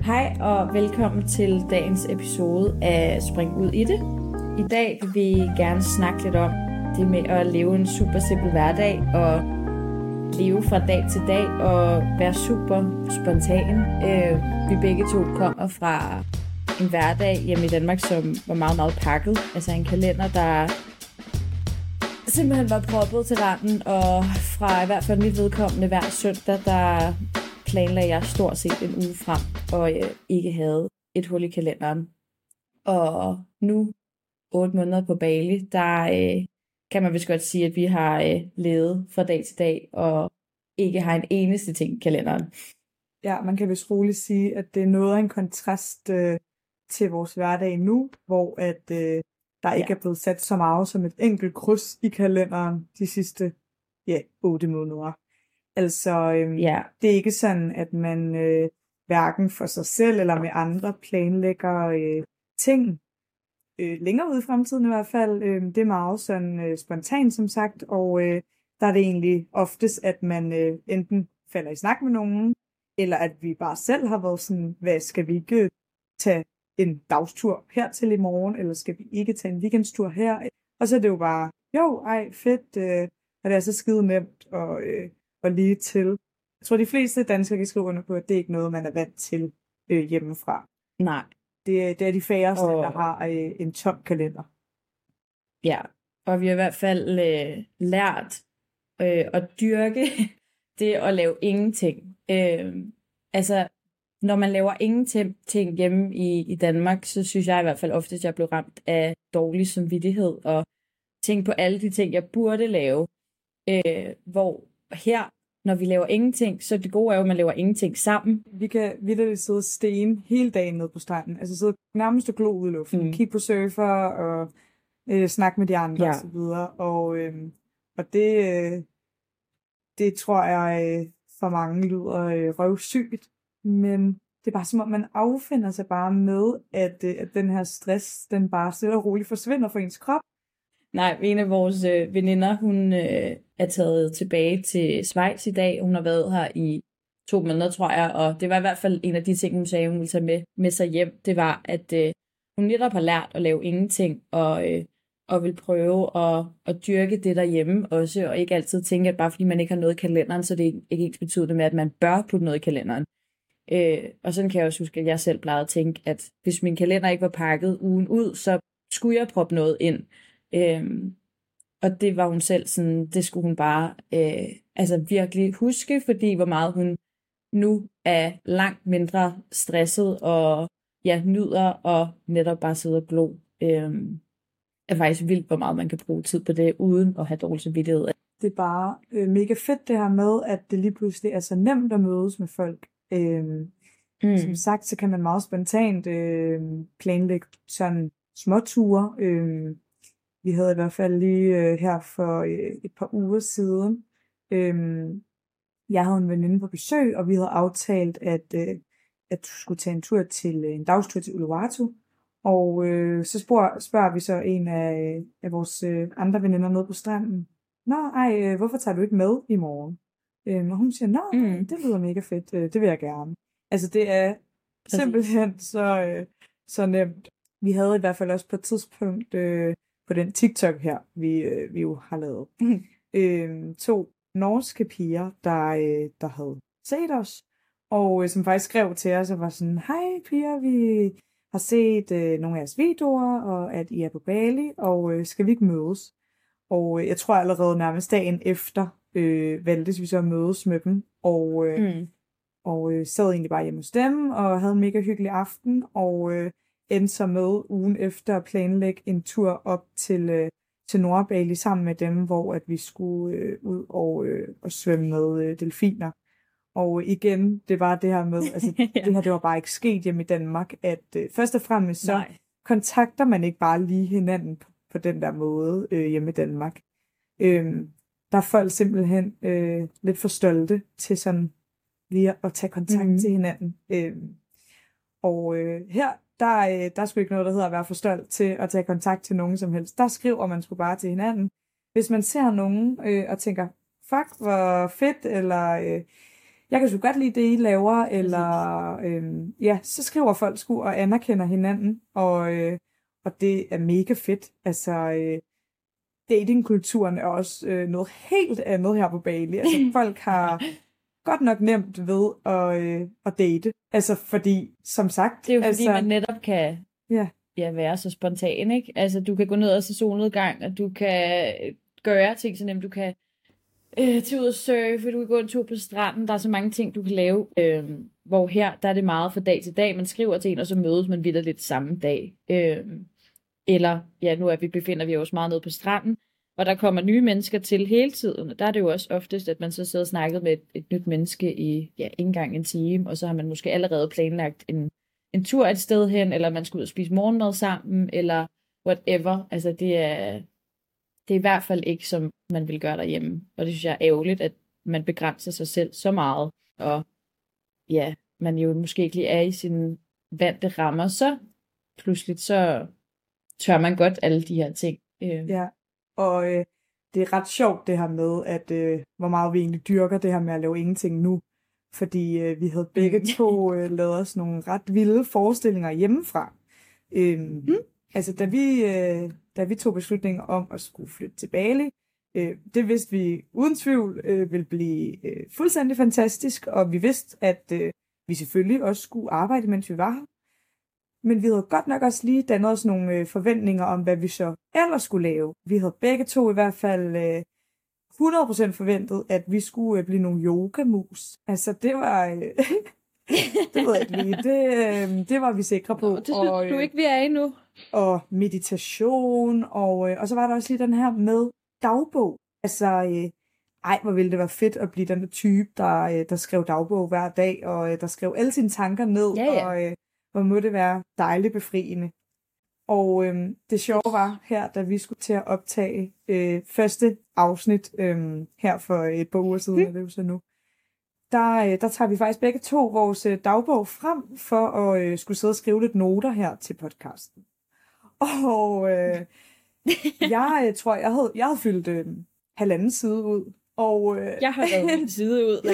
Hej og velkommen til dagens episode af Spring ud i det. I dag vil vi gerne snakke lidt om det med at leve en super simpel hverdag og leve fra dag til dag og være super spontan. Vi begge to kommer fra en hverdag hjemme i Danmark, som var meget, meget pakket. Altså en kalender, der simpelthen var proppet til randen, og fra i hvert fald mit vedkommende hver søndag, der planlagde jeg stort set en uge frem, og ikke havde et hul i kalenderen. Og nu, 8 måneder på Bali, der kan man vist godt sige, at vi har levet fra dag til dag, og ikke har en eneste ting i kalenderen. Ja, man kan vist roligt sige, at det er noget af en kontrast til vores hverdag nu, hvor at der ikke er blevet sat så meget som et enkelt kryds i kalenderen de sidste 8 måneder. Altså, det er ikke sådan, at man hverken for sig selv eller med andre planlægger ting længere ude i fremtiden i hvert fald. Det er meget sådan spontant, som sagt, og der er det egentlig oftest, at man enten falder i snak med nogen, eller at vi bare selv har været sådan, hvad skal vi ikke tage en dagstur hertil i morgen, eller skal vi ikke tage en weekendstur her? Og så er det jo bare, fedt, og det er så skide nemt og lige til. Jeg tror, de fleste danskere kan skrive under på, at det er ikke noget, man er vant til hjemmefra. Nej. Det er de færreste, der har en tom kalender. Ja, og vi har i hvert fald lært at dyrke det at lave ingenting. Altså, når man laver ingenting hjemme i Danmark, så synes jeg i hvert fald ofte, at jeg blev ramt af dårlig samvittighed og tænke på alle de ting, jeg burde lave. Hvor her, når vi laver ingenting, så det gode er jo, at man laver ingenting sammen. Vi kan vitterligt sidde og stene hele dagen nede på stranden. Altså sidde nærmest og glo ud i luften. Kigge på surfer og snakke med de andre og så videre. Og det tror jeg for mange lyder røvsygt. Men det er bare som om, man affinder sig bare med, at den her stress, den bare stille og roligt forsvinder fra ens krop. Nej, en af vores veninder, hun er taget tilbage til Schweiz i dag. Hun har været her i 2 måneder, tror jeg, og det var i hvert fald en af de ting, hun sagde, hun ville tage med sig hjem. Det var, at hun netop har lært at lave ingenting, og vil prøve at dyrke det derhjemme også, og ikke altid tænke, at bare fordi man ikke har noget i kalenderen, så det er ikke ens betydende med, at man bør putte noget i kalenderen. Og sådan kan jeg også huske, at jeg selv plejede at tænke, at hvis min kalender ikke var pakket ugen ud, så skulle jeg proppe noget ind. Og det var hun selv sådan, det skulle hun bare virkelig huske, fordi hvor meget hun nu er langt mindre stresset og nyder og netop bare sidder og glo. Er faktisk vildt, hvor meget man kan bruge tid på det, uden at have dårlig samvittighed. Det er bare mega fedt det her med, at det lige pludselig er så nemt at mødes med folk. Som sagt, så kan man meget spontant planlægge sådan småture. Vi havde i hvert fald lige her for et par uger siden, jeg havde en veninde på besøg, og vi havde aftalt, at du skulle tage en dagstur til Uluwatu. Og så spørger vi så en af vores andre veninder nede på stranden, hvorfor tager du ikke med i morgen? Og hun siger, det lyder mega fedt, det vil jeg gerne. Altså det er simpelthen så nemt. Vi havde i hvert fald også på et tidspunkt på den TikTok her, vi jo har lavet, 2 norske piger, der havde set os, og som faktisk skrev til os og var sådan, hej piger, vi har set nogle af jeres videoer, og at I er på Bali, og skal vi ikke mødes? Og jeg tror allerede nærmest dagen efter valgtes vi så at mødes med dem, og sad egentlig bare hjemme hos dem, og havde en mega hyggelig aften, og endte så med ugen efter at planlægge en tur op til Nordbali sammen med dem, hvor at vi skulle ud og svømme med delfiner. Og igen, det var det her med, altså det her, det var bare ikke sket hjemme i Danmark, at først og fremmest så kontakter man ikke bare lige hinanden på den der måde hjemme i Danmark. Der er folk simpelthen lidt for stolte til sådan lige at tage kontakt til hinanden. Her, der er sgu ikke noget, der hedder at være for stolt til at tage kontakt til nogen som helst. Der skriver man sgu bare til hinanden. Hvis man ser nogen og tænker, fuck, hvor fedt, eller jeg kan så godt lide det, I laver, eller så skriver folk sgu og anerkender hinanden, og det er mega fedt. Altså, datingkulturen er også noget helt andet her på Bali. Altså, folk har godt nok nemt ved at date. Altså, fordi, som sagt... Det er jo fordi, man netop kan være så spontan, ikke? Altså, du kan gå ned og se solnedgang, og du kan gøre ting så nemt. Du kan tage ud og surfe, du kan gå en tur på stranden. Der er så mange ting, du kan lave. Hvor her, der er det meget fra dag til dag. Man skriver til en, og så mødes man vidt lidt samme dag. Eller, befinder vi os meget nede på stranden, og der kommer nye mennesker til hele tiden. Og der er det jo også oftest, at man så sidder og snakker med et nyt menneske i ikke engang en time, og så har man måske allerede planlagt en tur et sted hen, eller man skal ud og spise morgenmad sammen, eller whatever. Altså det er i hvert fald ikke, som man vil gøre derhjemme. Og det synes jeg er ærgerligt, at man begrænser sig selv så meget, og man jo måske ikke lige er i sine vante rammer, så pludselig så tør man godt alle de her ting. Ja, og det er ret sjovt det her med, at hvor meget vi egentlig dyrker det her med at lave ingenting nu. Fordi vi havde begge to lavet os nogle ret vilde forestillinger hjemmefra. Altså, da vi tog beslutningen om at skulle flytte til Bali, det vidste vi uden tvivl ville blive fuldstændig fantastisk, og vi vidste, at vi selvfølgelig også skulle arbejde, mens vi var her. Men vi havde godt nok også lige dannet os nogle forventninger om, hvad vi så ellers skulle lave. Vi havde begge to i hvert fald 100% forventet, at vi skulle blive nogle yogamus. Altså, det var... det ved jeg ikke lige. Det var vi sikre på. Det synes du ikke, vi er i nu. Og meditation, og så var der også lige den her med dagbog. Altså, hvor ville det være fedt at blive den der type, der skrev dagbog hver dag, og der skrev alle sine tanker ned, og hvor må det være dejligt befriende. Og det sjove var her, da vi skulle til at optage første afsnit her for et par uger siden, det er jo så nu, der tager vi faktisk begge to vores dagbog frem for at skulle sidde og skrive lidt noter her til podcasten. Og jeg tror, jeg havde fyldt halvanden side ud. Og, jeg har lavet en side ud.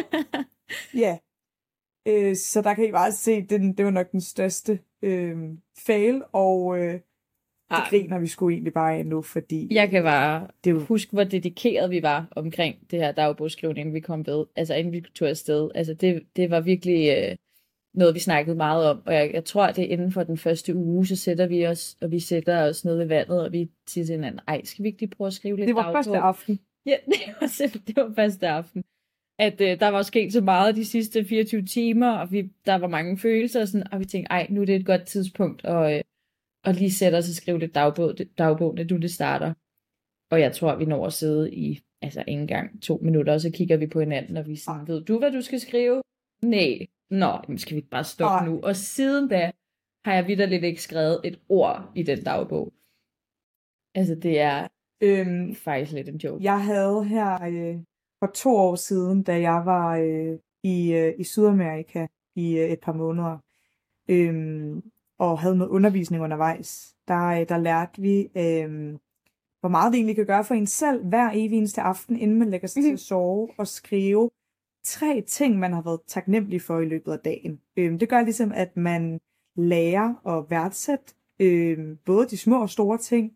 Ja. Så der kan I bare se, det var nok den største fail, og det griner vi sgu egentlig bare af nu, fordi... Jeg kan bare huske, hvor dedikeret vi var omkring det her dagbogsskrivning, inden vi kom ved. Altså inden vi tog afsted. Altså det var virkelig noget, vi snakkede meget om, og jeg tror, at det er inden for den første uge, så sætter vi os, og vi sætter os ned ved vandet, og vi siger til hinanden, skal vi ikke lige prøve at skrive lidt dagbog? Det var første aften. Ja, det var første aften. At der var sket så meget de sidste 24 timer, og der var mange følelser, og vi tænkte, nu er det et godt tidspunkt at lige sætte os og skrive lidt dagbog, når det starter. Og jeg tror, vi når at sidde i, ikke engang 2 minutter, og så kigger vi på hinanden, og vi sådan, ved du, hvad du skal skrive? Nej. Skal vi bare stoppe nu? Og siden da har jeg vitterligt ikke skrevet et ord i den dagbog. Altså, det er faktisk lidt en joke. Jeg havde her for 2 år siden, da jeg var i Sydamerika i et par måneder, og havde noget undervisning undervejs, der lærte vi, hvor meget det egentlig kan gøre for en selv hver evig eneste aften, inden man lægger sig til at sove, og skrive 3 ting, man har været taknemmelig for i løbet af dagen. Det gør ligesom, at man lærer at værdsætte både de små og store ting.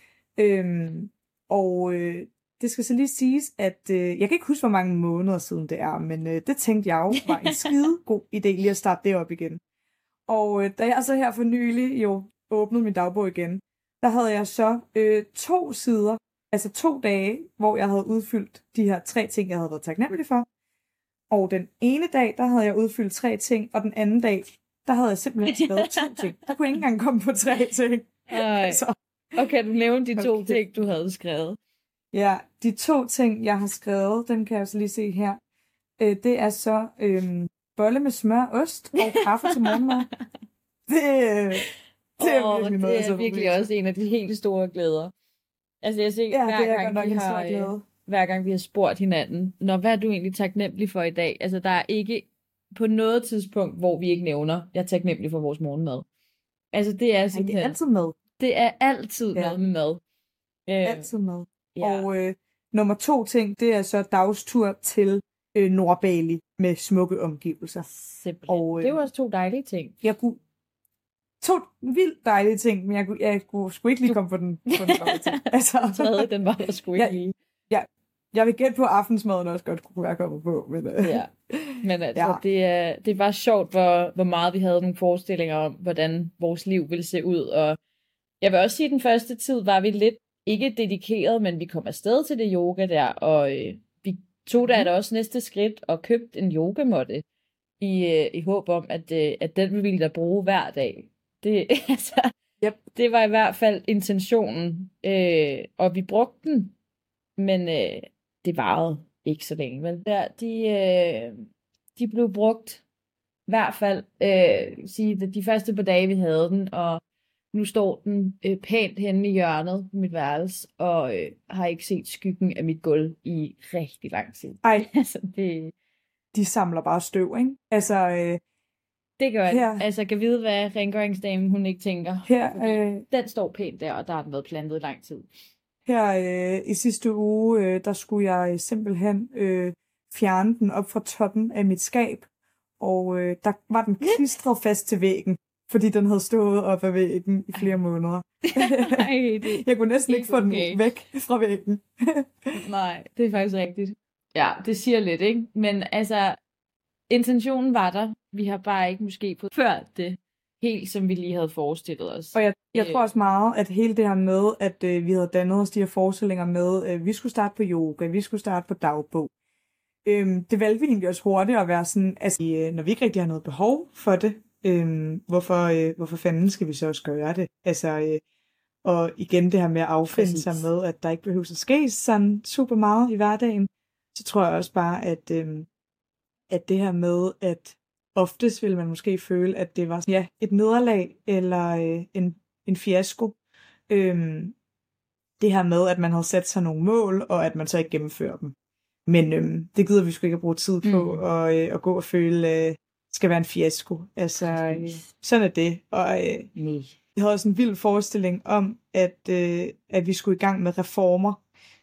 Det skal så lige siges, at jeg kan ikke huske, hvor mange måneder siden det er, men det tænkte jeg jo var en skide god idé lige at starte det op igen. Og da jeg så her for nylig jo åbnede min dagbog igen, der havde jeg så 2 sider, altså 2 dage, hvor jeg havde udfyldt de her 3 ting, jeg havde været taknemmelig for. Og den ene dag, der havde jeg udfyldt 3 ting, og den anden dag, der havde jeg simpelthen skrevet 2 ting. Der kunne jeg ikke engang komme på 3 ting. Så. Okay, du nævnte de 2 ting, du havde skrevet. Ja, de 2 ting, jeg har skrevet, dem kan jeg så lige se her. Det er så bolle med smør, ost og kaffe til morgenmad. Det er virkelig noget, det er virkelig også en af de helt store glæder. Altså jeg ser, hver gang vi har spurgt hinanden, hvad er du egentlig taknemmelig for i dag? Altså der er ikke på noget tidspunkt, hvor vi ikke nævner, jeg er taknemmelig for vores morgenmad. Altså det er simpelthen... det er altid mad. Det er altid noget med mad. Altid mad. Ja. Og nummer 2 ting, det er så dagstur til Nordbali med smukke omgivelser. Simpelthen. Og, det var også 2 dejlige ting. Jeg kunne 2 vildt dejlige ting, men jeg kunne sgu ikke lige komme på den ting. Altså, den var der sgu ikke lige. Jeg vil gætte på, at aftensmaden også godt kunne være kommet på. Men altså, det var sjovt, hvor meget vi havde nogle forestillinger om, hvordan vores liv ville se ud. Og jeg vil også sige, at den første tid var vi lidt ikke dedikeret, men vi kom afsted til det yoga der, og vi tog da også næste skridt og købte en yogamåtte i håb om, at den ville vi da bruge hver dag. Det var i hvert fald intentionen, og vi brugte den, men det varede ikke så længe. Vel? Der, de blev brugt i hvert fald de første par dage, vi havde den, og nu står den pænt henne i hjørnet på mit værelse, og har ikke set skyggen af mit gulv i rigtig lang tid. Ej, altså, de samler bare støv, ikke? Altså, det gør det. Altså, kan vide, hvad rengøringsdamen, hun ikke tænker. Den står pænt der, og der har den været plantet i lang tid. Her i sidste uge, der skulle jeg simpelthen fjerne den op fra toppen af mit skab, og der var den klistret fast til væggen, fordi den havde stået op ad væggen i flere måneder. Jeg kunne næsten ikke få den væk fra væggen. Nej, det er faktisk rigtigt. Ja, det siger lidt, ikke? Men altså, intentionen var der. Vi har bare ikke måske fået ført det helt, som vi lige havde forestillet os. Og jeg tror også meget, at hele det her med, at vi havde dannet os de her forestillinger med, vi skulle starte på yoga, vi skulle starte på dagbog. Det valgte vi egentlig også hurtigt at være sådan, altså, når vi ikke rigtig har noget behov for det, hvorfor fanden skal vi så også gøre det? Altså, og igen det her med at affinde sig med, at der ikke behøver at ske sådan super meget i hverdagen, så tror jeg også bare, at det her med, at oftest vil man måske føle, at det var et nederlag eller en fiasko. Det her med, at man havde sat sig nogle mål, og at man så ikke gennemfører dem. Men det gider vi sgu ikke at bruge tid på, at gå og føle, skal være en fiasko. Altså, sådan er det. Og jeg havde også en vild forestilling om, at vi skulle i gang med reformer.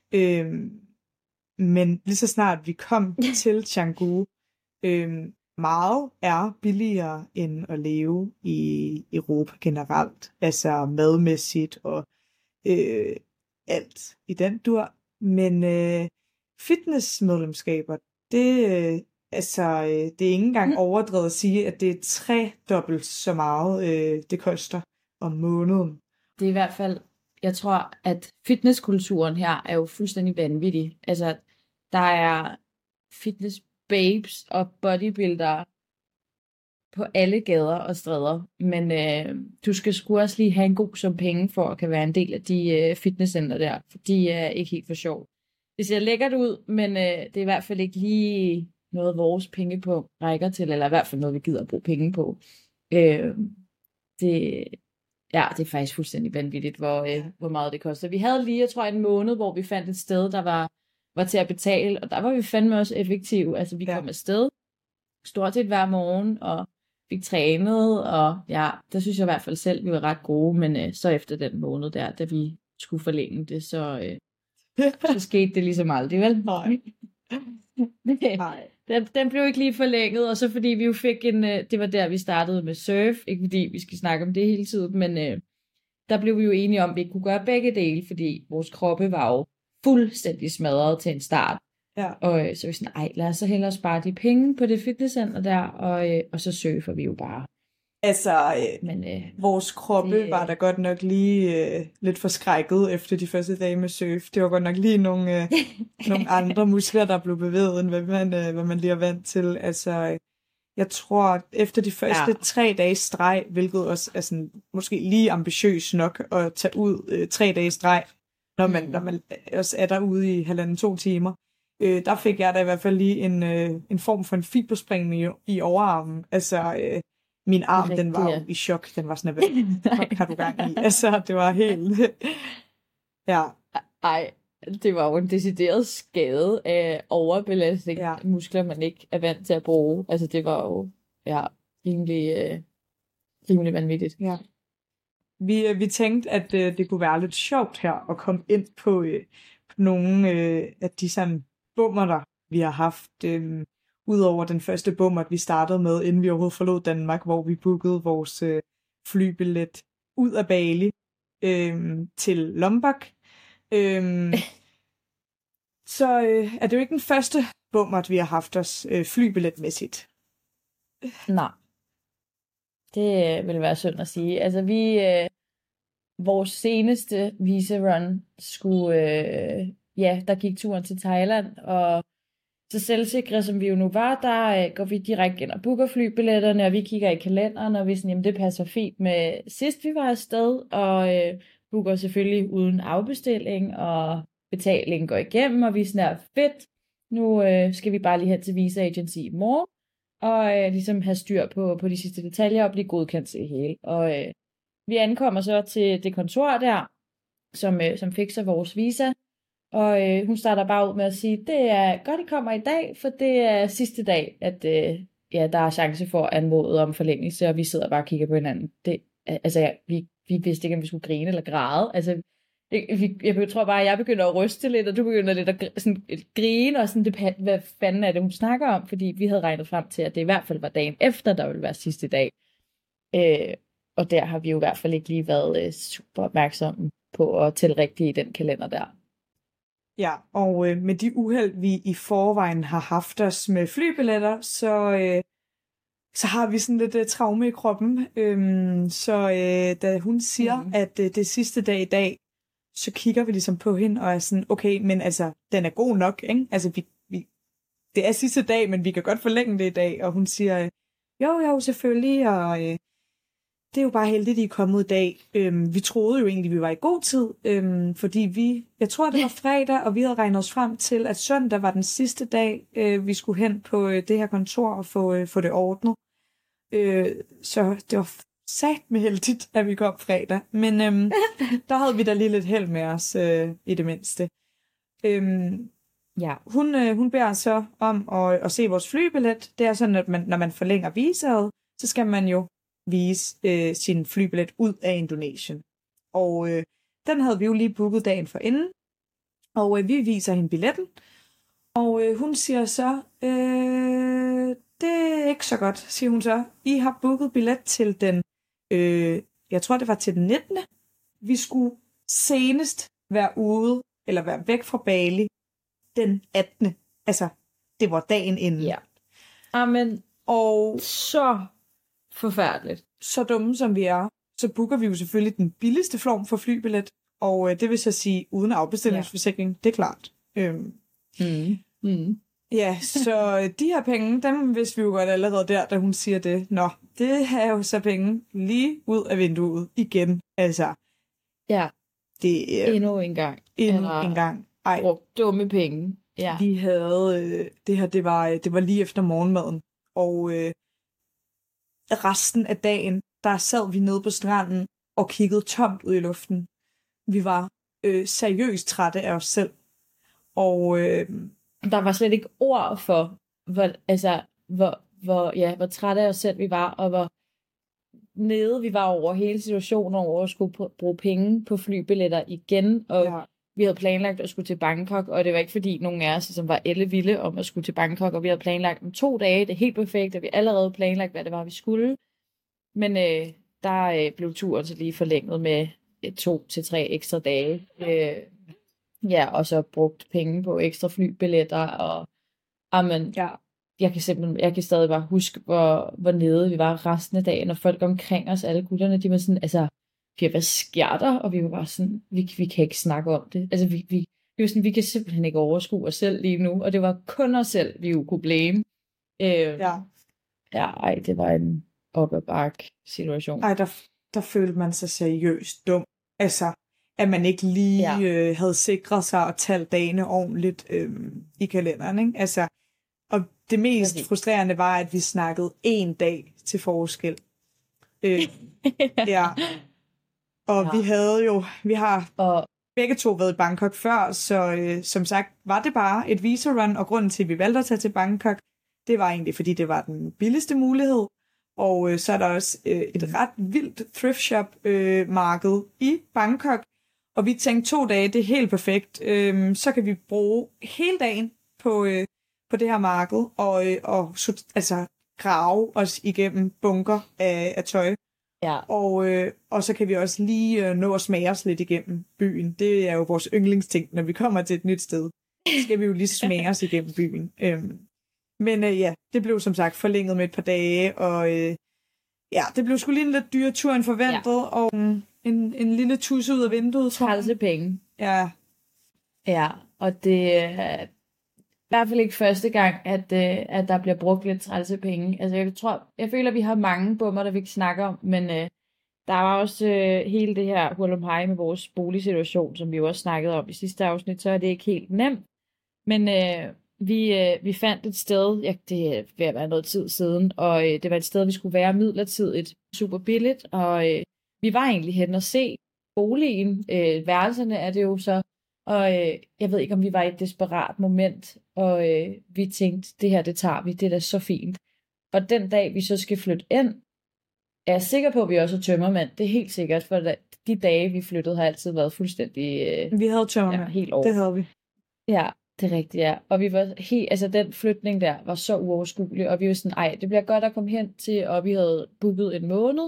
Men lige så snart vi kom til Canggu, meget er billigere end at leve i Europa generelt. Altså madmæssigt og alt i den dur. Men fitnessmedlemskaber, det er ikke engang overdrevet at sige, at det er 3-dobbelt så meget, det koster om måneden. Det er i hvert fald, jeg tror, at fitnesskulturen her er jo fuldstændig vanvittig. Altså, der er fitness babes og bodybuildere på alle gader og stræder, men du skal sgu også lige have en god sum penge for at kan være en del af de fitnesscenter der, for de er ikke helt for sjov. Det ser lækkert ud, men det er i hvert fald ikke lige noget vores penge på rækker til, eller i hvert fald noget, vi gider at bruge penge på. Det er faktisk fuldstændig vanvittigt, hvor meget det koster. Vi havde lige, jeg tror, en måned, hvor vi fandt et sted, der var til at betale, og der var vi fandme også effektive. Altså, vi kom afsted stort set hver morgen, og fik trænet, og der synes jeg i hvert fald selv, vi var ret gode, men så efter den måned der, da vi skulle forlænge det, så skete det ligesom aldrig, vel? Nej. Den blev ikke lige forlænget, og så fordi vi jo fik det var der, vi startede med surf, ikke fordi vi skal snakke om det hele tiden, men der blev vi jo enige om, at vi ikke kunne gøre begge dele, fordi vores kroppe var jo fuldstændig smadret til en start. Ja. Og så vi sådan, lad os så hellere spare de penge på det fitnesscenter der, og så surfer vi jo bare. Altså, vores kroppe var da godt nok lige lidt forskrækket efter de første dage med surf. Det var godt nok lige nogle andre muskler, der blev bevæget, end hvad man lige er vant til. Altså, jeg tror, efter de første 3 dage streg, hvilket også er sådan, måske lige ambitiøs nok at tage ud 3 dage streg, når man også er derude i 1,5-2 timer. Der fik jeg da i hvert fald lige en form for en fiberspringning i overarmen. Altså, min arm, den var jo i chok. Den var sådan, hvad har du gang i? Altså, det var helt... ja. Ej, det var jo en decideret skade af overbelastning af muskler, man ikke er vant til at bruge. Altså, det var jo rimelig vanvittigt. Ja. Vi tænkte, at det kunne være lidt sjovt her at komme ind på nogle af de sådan bummer, vi har haft. Udover den første bummer, vi startede med, inden vi overhovedet forlod Danmark, hvor vi bookede vores flybillet ud af Bali til Lombok. Så er det jo ikke den første bummer, vi har haft os flybilletmæssigt. Nej. Det vil være synd at sige. Altså vores seneste visa-run skulle, der gik turen til Thailand, og så selvsikre som vi jo nu var, der går vi direkte ind og booker flybilletterne, og vi kigger i kalenderen, og vi er sådan, jamen det passer fint med sidst vi var afsted, og booker selvfølgelig uden afbestilling, og betalingen går igennem, og vi er sådan fedt, nu skal vi bare lige hen til Visa Agency i morgen, og ligesom have styr på de sidste detaljer, og blive godkendt til det hele. Og vi ankommer så til det kontor der, som fikser vores visa, og hun starter bare ud med at sige, det er godt, I kommer i dag, for det er sidste dag, at der er chance for at anmode om forlængelse, og vi sidder bare og kigger på hinanden. Vi vidste ikke, om vi skulle grine eller græde. Altså, jeg tror bare, at jeg begynder at ryste lidt, og du begynder lidt at sådan, grine, og sådan, hvad fanden er det, hun snakker om? Fordi vi havde regnet frem til, at det i hvert fald var dagen efter, der ville være sidste dag. Og der har vi jo i hvert fald ikke lige været super opmærksomme på at tælle rigtigt i den kalender der. Ja, og med de uheld, vi i forvejen har haft os med flybilletter, så har vi sådan lidt traume i kroppen. Da hun siger, at det er sidste dag i dag, så kigger vi ligesom på hende og er sådan, okay, men altså, den er god nok, ikke? Altså, det er sidste dag, men vi kan godt forlænge det i dag. Og hun siger, jo, selvfølgelig, og det er jo bare heldigt, at I er kommet i dag. Vi troede jo egentlig, vi var i god tid, fordi jeg tror, det var fredag, og vi havde regnet os frem til, at søndag var den sidste dag, vi skulle hen på det her kontor og få det ordnet. Så det var satme heldigt, at vi kom fredag. Men der havde vi da lige lidt held med os, i det mindste. Hun beder så om at se vores flybillet. Det er sådan, at når man forlænger visaet, så skal man jo vise sin flybillet ud af Indonesien. Og den havde vi jo lige booket dagen for inden. Og vi viser hende billetten. Og hun siger så, det er ikke så godt, siger hun så. I har booket billet til den, jeg tror det var til den 19. Vi skulle senest være ude, eller være væk fra Bali, den 18. Altså, det var dagen inden. Ja. Amen. Og så forfærdeligt. Så dumme som vi er, så booker vi jo selvfølgelig den billigste form for flybillet, og det vil så sige uden afbestillingsforsikring, det er klart. Ja, så de her penge, dem vidste vi jo godt allerede der, da hun siger det. Nå, det er jo så penge lige ud af vinduet igen. Altså, ja, det er endnu en gang. Endnu en gang. Ej, dumme penge. Ja. Vi havde, det her, det var lige efter morgenmaden, og resten af dagen, der sad vi nede på stranden og kiggede tomt ud i luften. Vi var seriøst trætte af os selv. Og der var slet ikke ord for, hvor trætte af os selv vi var, og hvor nede vi var over hele situationen, over at skulle bruge penge på flybilletter igen, og vi havde planlagt at skulle til Bangkok, og det var ikke fordi nogen af os som var ellevilde om at skulle til Bangkok, og vi havde planlagt om 2 dage, det er helt perfekt, og vi allerede planlagt, hvad det var, vi skulle. Men der blev turen så lige forlænget med 2 til 3 ekstra dage. Og så brugt penge på ekstra flybilletter, og jeg kan stadig bare huske, hvor nede vi var resten af dagen, og folk omkring os, alle gutterne, de var sådan, altså, hvad sker der? Og vi var bare sådan, vi kan ikke snakke om det. Altså, vi var sådan, vi kan simpelthen ikke overskue os selv lige nu, og det var kun os selv, vi jo kunne blame. Det var en op ad bakke situation. Ej, der følte man sig seriøst dum. Altså, at man ikke lige havde sikret sig og talt dagene ordentligt i kalenderen, ikke? Altså, og det mest frustrerende var, at vi snakkede 1 dag til forskel. Og vi har begge to været i Bangkok før, så som sagt var det bare et visa-run, og grunden til, at vi valgte at tage til Bangkok, det var egentlig, fordi det var den billigste mulighed. Og så er der også et ret vildt thrift shop marked i Bangkok, og vi tænkte 2 dage, det er helt perfekt. Så kan vi bruge hele dagen på på det her marked, og altså grave os igennem bunker af tøj. Ja. Og så kan vi også lige nå at smage os lidt igennem byen. Det er jo vores yndlingsting, når vi kommer til et nyt sted. Så skal vi jo lige smage os igennem byen. Men ja, det blev som sagt forlænget med et par dage, og ja, det blev sgu lige en lidt dyre tur end forventet, og en lille tusse ud af vinduet. Trælse penge. Ja. Ja, og det er i hvert fald ikke første gang, at der bliver brugt lidt trælse penge. Altså jeg føler, at vi har mange bummer, der vi ikke snakker om, men der var også hele det her hurlumhej med vores boligsituation, som vi jo også snakkede om i sidste afsnit, så er det ikke helt nemt. Men vi fandt et sted, det er ved at være noget tid siden, og det var et sted, vi skulle være midlertidigt, super billigt, og vi var egentlig hen og se boligen. Værelserne er det jo så, og jeg ved ikke, om vi var i et desperat moment, og vi tænkte, det her, det tager vi, det er da så fint. Og den dag, vi så skal flytte ind, er jeg sikker på, at vi også har tømmermænd. Det er helt sikkert, for de dage, vi flyttede, har altid været fuldstændig... vi havde tømmermænd, helt over. Det havde vi. Ja, det er rigtigt, ja. Og vi var den flytning der var så uoverskuelig, og vi var sådan, det bliver godt at komme hen til, og vi havde booket en måned,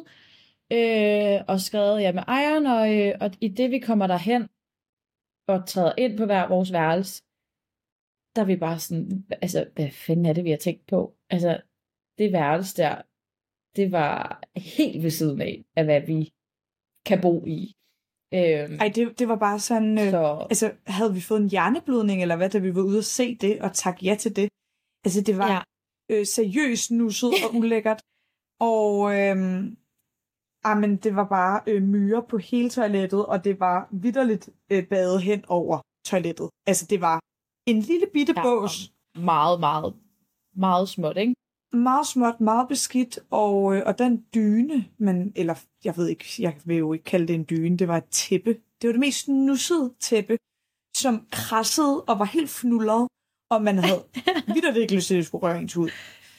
og skrevet med ejeren, og i det vi kommer derhen, og træder ind på hver vores værelse, der er vi bare sådan, altså, hvad fanden er det, vi har tænkt på? Altså, det værelse der, det var helt ved siden af hvad vi kan bo i. Det var bare sådan, altså, havde vi fået en hjerneblødning, eller hvad, da vi var ude at se det, og takke ja til det? Altså, det var seriøst nusset og ulækkert, og men det var bare myrer på hele toilettet, og det var vitterligt badet hen over toilettet. Altså, det var en lille bitte bås. Meget, meget, meget småt, ikke? Meget småt, meget beskidt, og den dyne, eller jeg ved ikke, jeg vil jo ikke kalde det en dyne, det var et tæppe. Det var det mest nussede tæppe, som krassede og var helt fnullet, og man havde vitterligt ikke lyst til, at det skulle røre ens hud.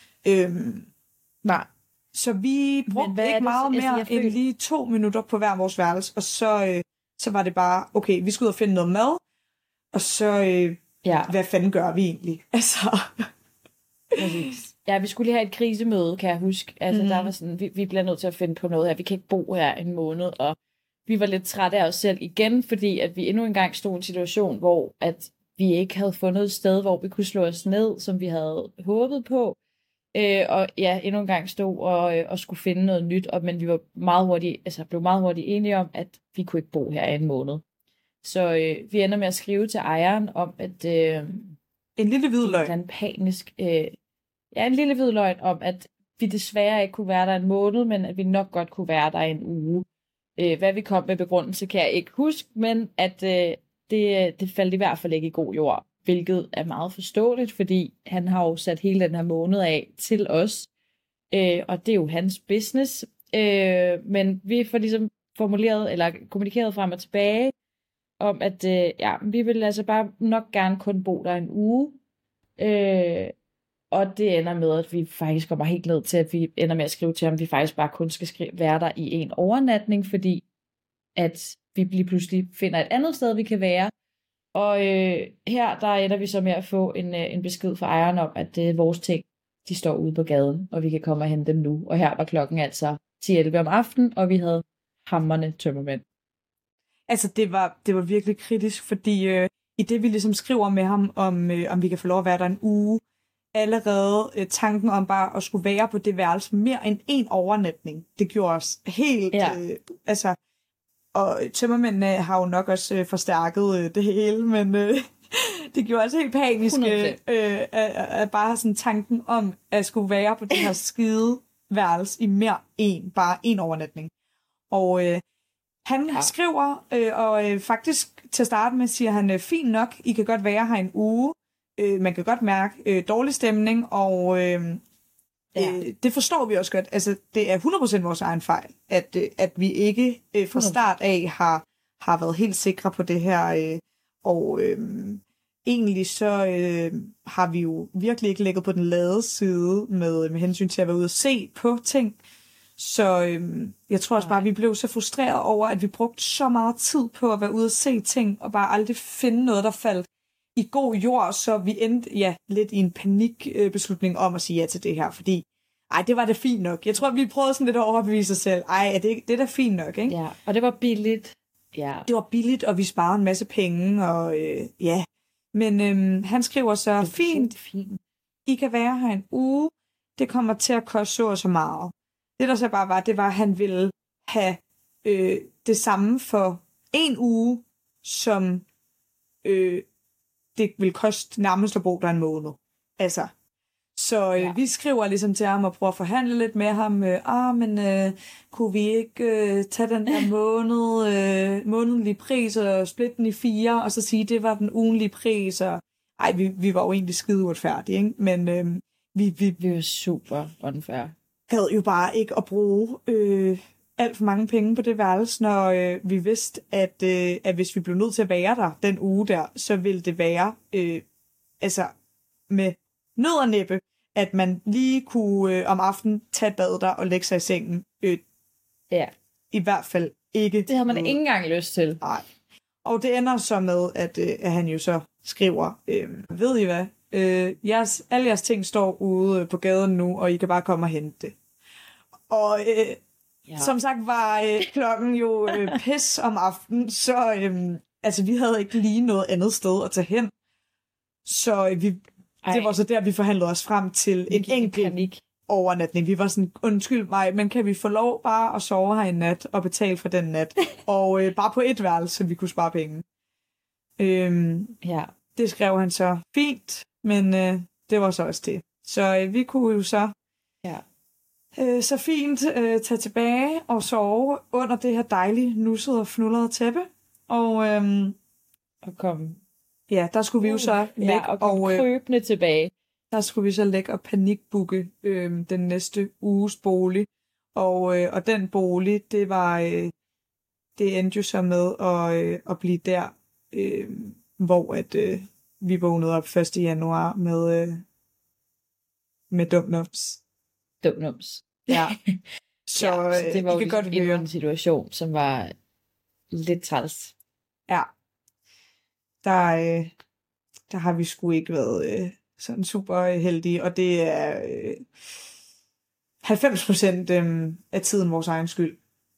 Nej. Så vi brugte ikke meget mere end lige 2 minutter på hver vores værelse, og så var det bare, okay, vi skulle ud og finde noget mad, og så, hvad fanden gør vi egentlig? Altså... Ja, vi skulle lige have et krisemøde, kan jeg huske. Altså, der var sådan, vi bliver nødt til at finde på noget her. Vi kan ikke bo her en måned, og vi var lidt trætte af os selv igen, fordi at vi endnu engang stod i en situation, hvor at vi ikke havde fundet et sted, hvor vi kunne slå os ned, som vi havde håbet på. Og ja, endnu engang stod og skulle finde noget nyt, men vi var blev meget hurtigt enige om, at vi kunne ikke bo her i en måned. Så vi ender med at skrive til ejeren om, at... en lille hvid løgn. En panisk... en lille hvid løgn om, at vi desværre ikke kunne være der en måned, men at vi nok godt kunne være der en uge. Hvad vi kom med begrundelse, kan jeg ikke huske, men at det faldt i hvert fald ikke i god jord, hvilket er meget forståeligt, fordi han har jo sat hele den her måned af til os, og det er jo hans business. Men vi får ligesom formuleret eller kommunikeret frem og tilbage om, at vi vil altså bare nok gerne kun bo der en uge. Og det ender med, at vi faktisk kommer helt ned til, at vi ender med at skrive til ham, at vi faktisk bare kun skal være der i en overnatning, fordi at vi lige pludselig finder et andet sted, vi kan være. Og her, der ender vi så med at få en besked fra ejeren om, at vores ting, de står ude på gaden, og vi kan komme og hente dem nu. Og her var klokken altså 10-11 om aftenen, og vi havde hamrende tømmermænd. Altså, det var virkelig kritisk, fordi i det, vi ligesom skriver med ham, om vi kan få lov at være der en uge, allerede tanken om bare at skulle være på det værelse mere end en overnatning, det gjorde os helt, og tømmermændene har jo nok også forstærket det hele, men det gjorde os helt panisk, at bare sådan tanken om at skulle være på det her skide værelse i mere bare en overnatning. Og han skriver, og faktisk til at starte med siger han, fint nok, I kan godt være her en uge, man kan godt mærke dårlig stemning, og det forstår vi også godt. Altså, det er 100% vores egen fejl, at vi ikke fra start af har været helt sikre på det her, og egentlig så har vi jo virkelig ikke ligget på den lade side med hensyn til at være ude og se på ting. Så jeg tror også bare, at vi blev så frustreret over, at vi brugte så meget tid på at være ude og se ting, og bare aldrig finde noget, der faldt i god jord, så vi endte lidt i en panikbeslutning om at sige ja til det her, fordi det var da fint nok. Jeg tror, vi prøvede sådan lidt at overbevise os selv. Det er da fint nok, ikke? Ja, og det var billigt. Ja. Det var billigt, og vi sparede en masse penge, og ja. Men han skriver så, fint, I kan være her en uge. Det kommer til at koste så og så meget. Det der så bare var, det var, at han ville have det samme for en uge, som det vil koste nærmest at bo der en måned. Altså, så vi skriver ligesom til ham og prøver at forhandle lidt med ham. Men kunne vi ikke tage den der månedlige pris og splitte den i 4, og så sige, det var den ugenlige pris. Og, vi var jo egentlig skide uretfærdige, ikke? Men vi var super unfair. Havde jo bare ikke at bruge alt for mange penge på det værelse, når vi vidste, at hvis vi blev nødt til at være der den uge der, så ville det være med nød og næppe, at man lige kunne om aftenen tage et bad der og lægge sig i sengen. I hvert fald ikke. Det havde man ikke engang lyst til. Nej. Og det ender så med, at han jo så skriver, ved I hvad? Alle jeres ting står ude på gaden nu, og I kan bare komme og hente det. Og som sagt var klokken jo pis om aftenen, så vi havde ikke lige noget andet sted at tage hen. Så det var så der, vi forhandlede os frem til en enkelt overnatning. Vi var sådan, undskyld mig, men kan vi få lov bare at sove her en nat og betale for den nat? Og bare på et værelse, så vi kunne spare penge. Det skrev han så fint, men det var så også det. Så vi kunne jo så så fint tage tilbage og sove under det her dejlige, nussede og fnullede tæppe. Og komme. Ja, der skulle vi jo så lægge og krybende tilbage. Der skulle vi så lægge og panikbooke den næste uges bolig. Og den bolig, det endte jo så med at blive der, hvor vi vågnede op 1. januar med dumnums. Ja. Så det var jo godt høre en situation, som var lidt træls. Ja. Der har vi sgu ikke været sådan super heldige, og det er 90% af tiden vores egen skyld.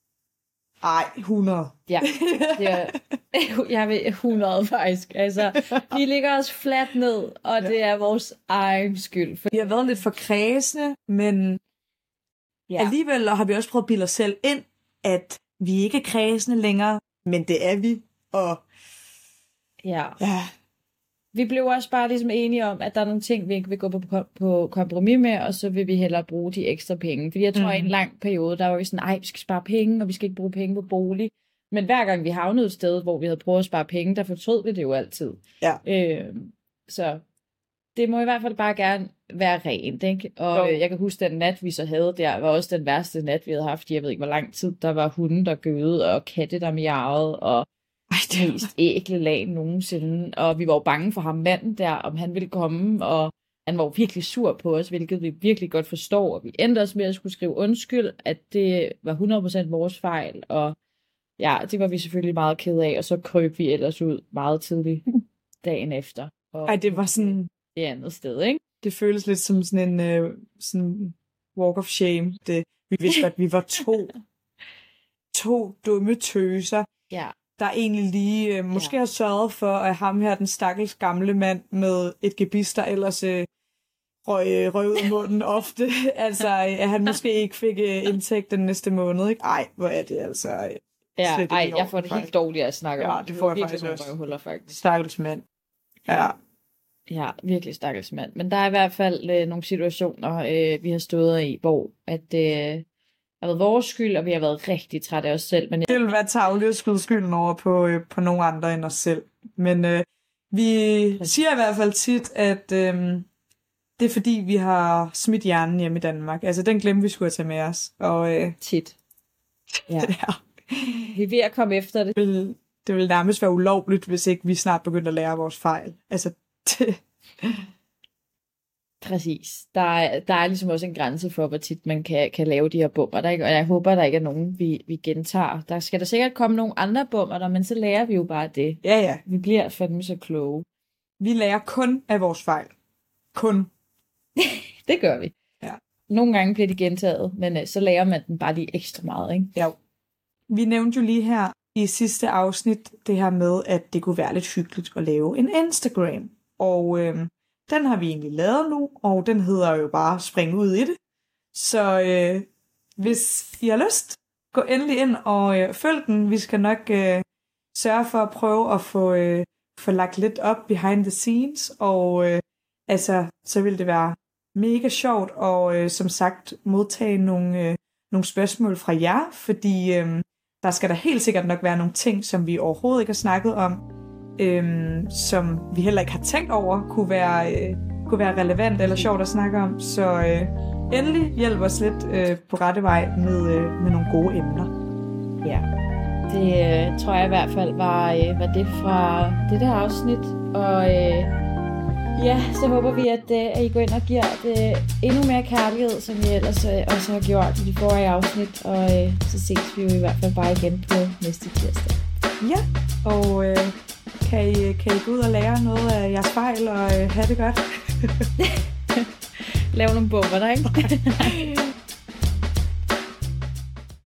100. Ja, jeg vil 100 faktisk. Altså, vi ligger os fladt ned, og det er vores egen skyld. Vi har været lidt for kræsne, men alligevel har vi også prøvet at bilde os selv ind, at vi ikke er kræsne længere, men det er vi, og ja. Vi blev også bare ligesom enige om, at der er nogle ting, vi ikke vil gå på kompromis med, og så vil vi hellere bruge de ekstra penge. Fordi jeg tror, i en lang periode, der var vi sådan, vi skal spare penge, og vi skal ikke bruge penge på bolig. Men hver gang vi havnede et sted, hvor vi havde prøvet at spare penge, der fortrød vi det jo altid. Ja. Så det må i hvert fald bare gerne være rent, ikke? Og jeg kan huske, den nat, vi så havde der, var også den værste nat, vi havde haft. Jeg ved ikke, hvor lang tid. Der var hunde, der gøede, og katte, der miavede, og det mest ækle lag nogensinde. Og vi var jo bange for ham manden der, om han ville komme, og han var jo virkelig sur på os, hvilket vi virkelig godt forstår. Og vi endte også med at skulle skrive undskyld, at det var 100% vores fejl, og ja, det var vi selvfølgelig meget ked af, og så krøb vi ellers ud meget tidligt dagen efter. Og det var sådan et andet sted, ikke? Det føles lidt som sådan en sådan walk of shame. Vi vidste, at vi var to dumme tøser, der egentlig lige måske har sørget for, at ham her, den stakkels gamle mand med et gebis, der ellers røg ud af munden ofte, altså at han måske ikke fik indtægt den næste måned, ikke? Hvor er det altså jeg får det helt dårligt at snakke om. Det får jeg faktisk også. Røvhuller, faktisk. Stakkels mand. Ja, virkelig stakkels mand. Men der er i hvert fald nogle situationer, vi har stået i, hvor at har været vores skyld, og vi har været rigtig trætte af os selv. Men det vil være tarveligt at skyde skylden over på nogle andre end os selv. Men vi siger i hvert fald tit, at det er fordi, vi har smidt hjernen hjemme i Danmark. Altså, den glemte vi skulle tage med os. Og, tit. Ja. Vi er ved at komme efter det. Det vil nærmest være ulovligt, hvis ikke vi snart begynder at lære vores fejl. Altså, Præcis. Der er ligesom også en grænse for, hvor tit man kan lave de her bummer. Og jeg håber, der ikke er nogen, vi gentager. Der skal der sikkert komme nogle andre bummer, men så lærer vi jo bare det. Ja. Vi bliver fandme så kloge. Vi lærer kun af vores fejl. Kun. Det gør vi. Ja. Nogle gange bliver de gentaget, men så lærer man den bare lige ekstra meget, ikke? Ja. Vi nævnte jo lige her i sidste afsnit det her med, at det kunne være lidt hyggeligt at lave en Instagram. Og den har vi egentlig lavet nu, og den hedder jo bare Spring ud i det. Så hvis I har lyst, gå endelig ind og følg den. Vi skal nok sørge for at prøve at få lagt lidt op behind the scenes, og så vil det være mega sjovt og som sagt modtage nogle spørgsmål fra jer, fordi der skal der helt sikkert nok være nogle ting, som vi overhovedet ikke har snakket om, som vi heller ikke har tænkt over, kunne være relevant eller sjovt at snakke om. Så endelig hjælp os lidt på rette vej med nogle gode emner. Ja, det tror jeg i hvert fald var det fra det der afsnit. Og ja, så håber vi, at I går ind og giver det endnu mere kærlighed, som vi ellers også har gjort i de forrige afsnit. Og så ses vi jo i hvert fald bare igen på næste tirsdag. Ja, og kan I gå ud og lære noget af jeres fejl og have det godt? Lav nogle bomber, der, ikke?